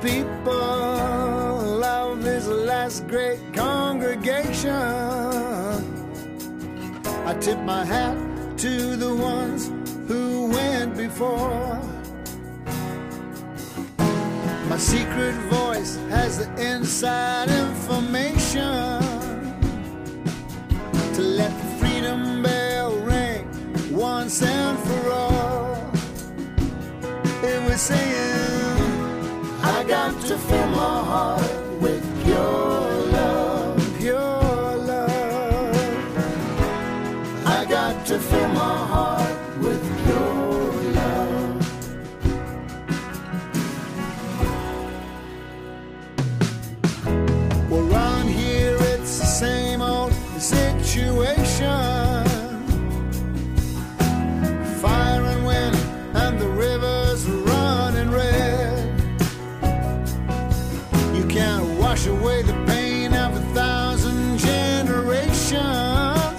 people, love is the last great congregation. I tip my hat to the ones who went before. My secret voice has the inside information to let the freedom bell ring once and for all. It was saying, I got to fill my heart with pure love, pure love. I got to fill my heart with pure love. Well, around here it's the same old situation. Fire and wind and the rivers running red. You can't wash away the pain of 1,000 generations,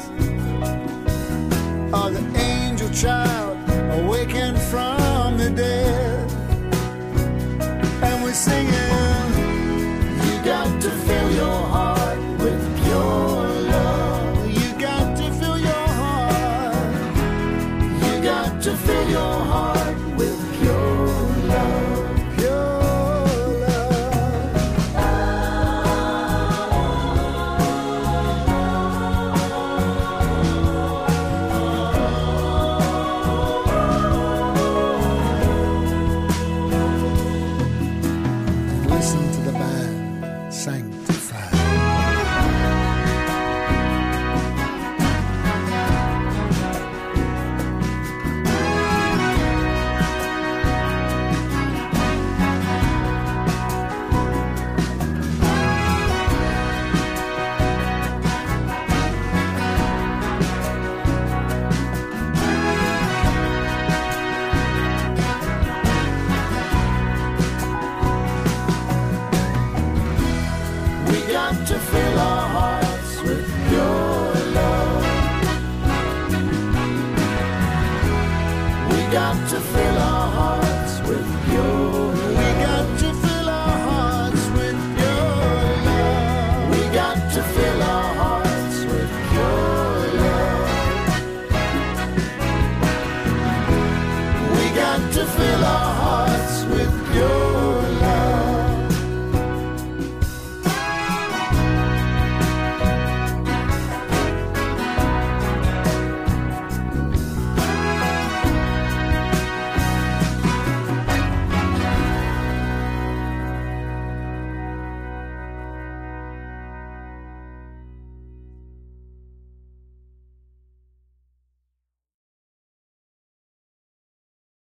or the angel child awakened from the dead. And we're singing, you got to fill your heart with pure love. You got to fill your heart. You got to fill your heart with pure love, pure love. Listen to the band sing